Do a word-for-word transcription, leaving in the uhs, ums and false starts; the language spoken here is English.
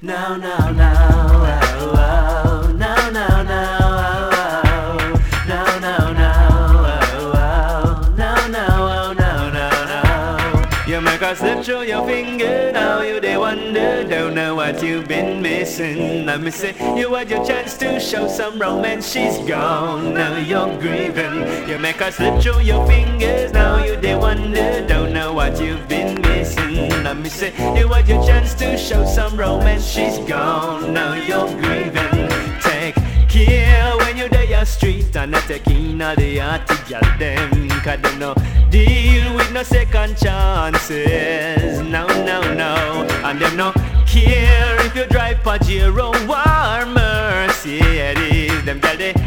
Now, now, now, oh, oh. Now, now, now, oh, oh. Now, now, now, oh, oh. Now, now, oh, now, now, now. You make her slip through your finger. Now you they wonder, don't know what you've been missing. Let me say, you had your chance to show some romance. She's gone, now you're grieving. You make her slip through your fingers. Now you they wonder, don't know what you've been missing. Let me say, you had your chance to show some romance. She's gone, now you're grieving. Take care when you're there your street and not taking all the arty girl them. Cause they no deal with no second chances. No, no, no. And them no care if you drive Pajero or Mercedes. Them girl they